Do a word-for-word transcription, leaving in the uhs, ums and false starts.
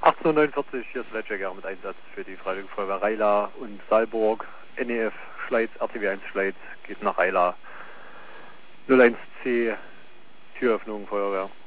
achtzehnhundertneunundvierzig, hier ist Ledger mit Einsatz für die Freiwillige Feuerwehr Reila und Saalburg. N E F Schleiz, R T W eins Schleiz, geht nach Reila. null eins C, Türöffnung, Feuerwehr.